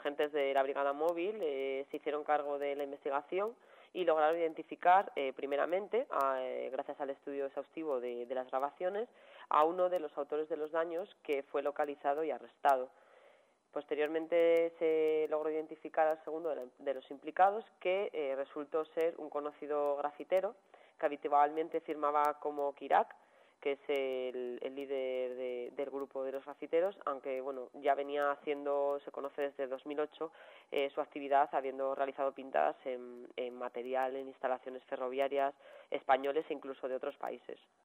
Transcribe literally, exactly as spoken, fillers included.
agentes de la Brigada Móvil eh, se hicieron cargo de la investigación y lograron identificar eh, primeramente, a, eh, gracias al estudio exhaustivo de, de las grabaciones, a uno de los autores de los daños, que fue localizado y arrestado. Posteriormente se logró identificar al segundo de, la, de los implicados, que eh, resultó ser un conocido grafitero que habitualmente firmaba como Kirak, que es el, el líder de, del grupo de los grafiteros, aunque bueno, ya venía haciendo, se conoce desde dos mil ocho, eh, su actividad, habiendo realizado pintadas en, en material, en instalaciones ferroviarias españoles e incluso de otros países.